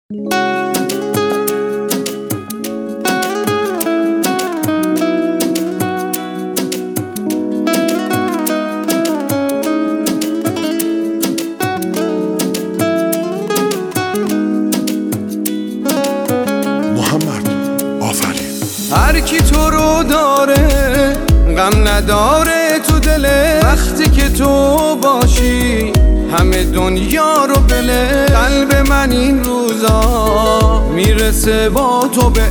محمد آفرین. هر کی تو رو داره غم نداره تو دله، وقتی که تو باشی همه دنیا رو بله. قلب من این روزا میرسه با تو به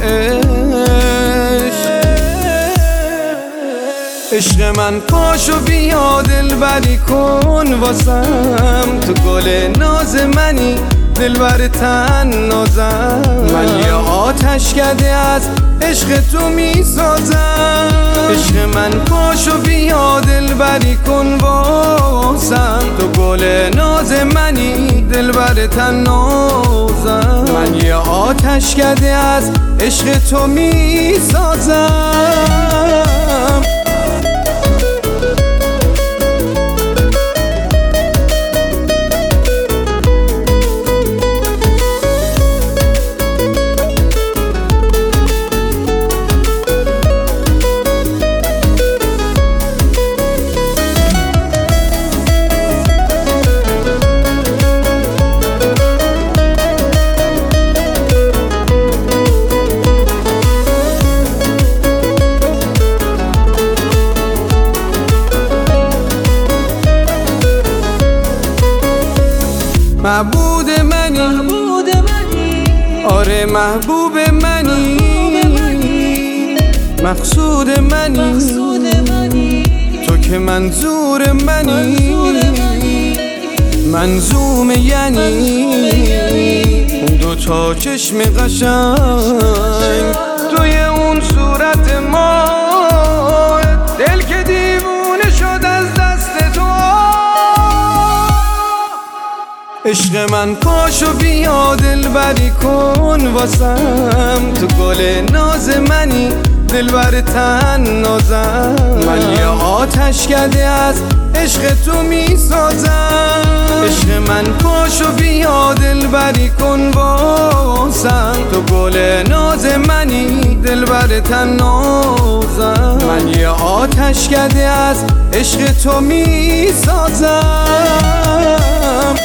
عشق من. پاشو بیا دلبری کن واسم، تو گل ناز منی دلبر تن نازم. من یه آتش کده از عشق تو میسازم. عشق من پاشو بیا دلبری کن واسم، تو گل ناز منی دلبر تن نازم. من یه آتش کده از عشق تو میسازم. محبوب منی، آره محبوب منی، مقصود منی، تو که منظور منی، منظوم یعنی اون دوتا چشم قشنگ توی اون صورت ما، دل که دیوونه شد از دست تو. عشق من پاشو بیا دلبری کن واسم، تو گل ناز منی دلبر تن نازم. من یه آتش کده از عشق تو میسازم. عشق من پاشو بیا دلبری کن واسم، تو گل ناز منی دلبر تن نازم. من یه آتش کده از عشق تو میسازم.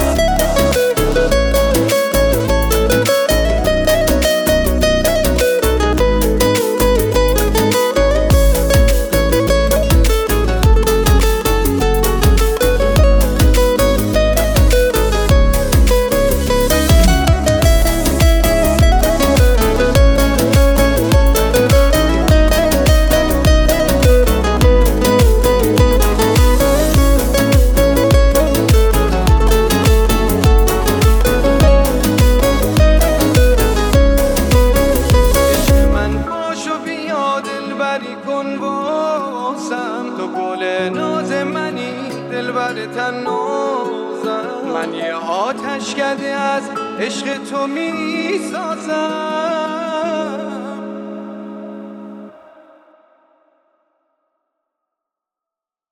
تو گل ناز منی دلبر تن نازم. من یه آتش کده از عشق تو میسازم.